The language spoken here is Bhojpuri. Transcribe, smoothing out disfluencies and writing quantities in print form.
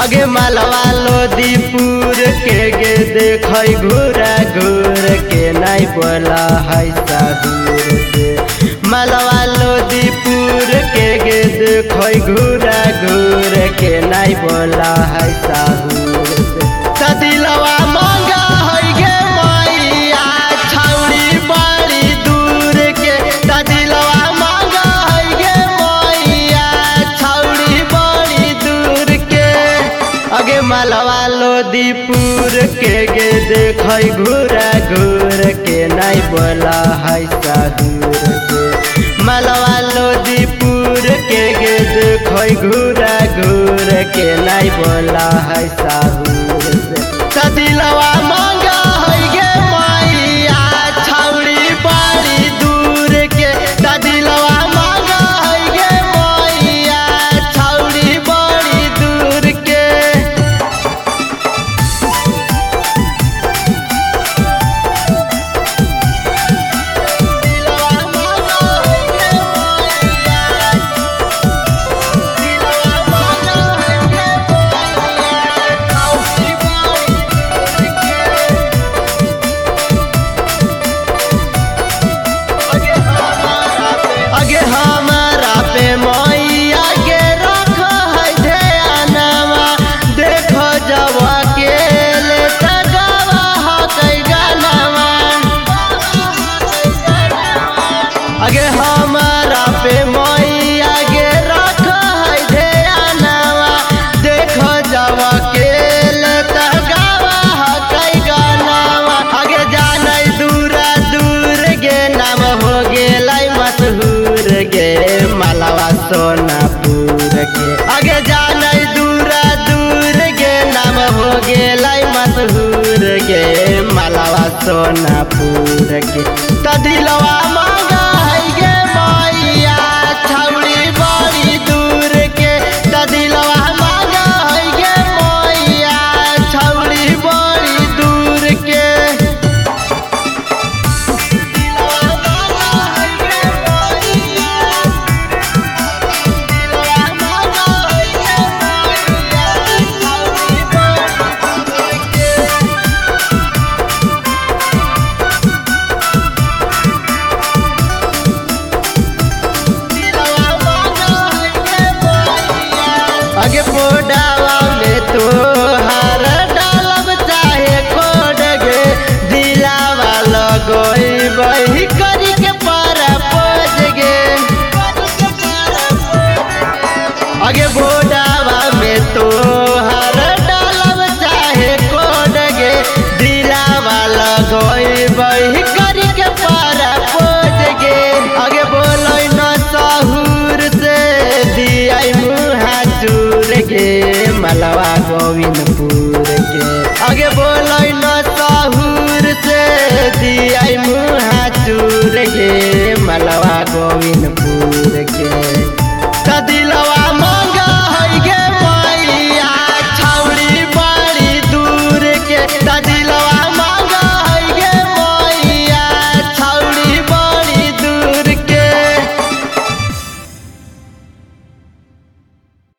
आगे मालवा लोदीपुर के गे देख घूरा घूर के नहीं बोला है साहूर से। मालवा लोदीपुर के गे देख घूरा घूर के नहीं बोला है साहूर से। सदिलवा मांगा है गे मैया छौड़ी बड़ी दूर के। सदिलवा मांगा है गे मैया छौड़ी बड़ी दूर के। आगे मालवा लोदीपुर के गे देख घूरा घूर के नहीं बोला है साहूर से। मालवा लोदीपुर के गे देख घूरा घूर के नहीं बोला है साहूर से। सदिलवा मांगा है गे मैया छौड़ी बड़ी दूर के। सदिलवा मांगा है गे मैया छौड़ी बड़ी दूर के। आगे हमारा पे मैया के रख है ध्यानवा। देखो जवा के ले तगवा है गानवा। आगे हमारा पे मैया के रख है ध्यानवा। देखो जवा के ले तगवा है गानवा। आगे जाने दूरा दूर गे नाम हो गेलै मशहूर गे मालवा सोनापुर के। आगे जाने दूरा दूर गे नाम हो गेलै मशहूर गे मालवा सोनापुर के। सदिलवा मांगा है गे मैया छौड़ी बड़ी दूर के। सदिलवा मांगा है गे मैया छौड़ी बड़ी दूर के। आगे पोडावा में तो हार डालब चाहे कोड गे। दिलावा लगोई बही करी के पर पोज गे। आगे पोडावा में तो हार डालब चाहे कोड गे। दिलावा लगोई बही करी के पर पोज गे। आगे बोलो न साहूर से दिया मुहा चूर गे मालवा गोविंदपुर के। आगे बोलो न साहूर से दिया मुहा चूर गे मालवा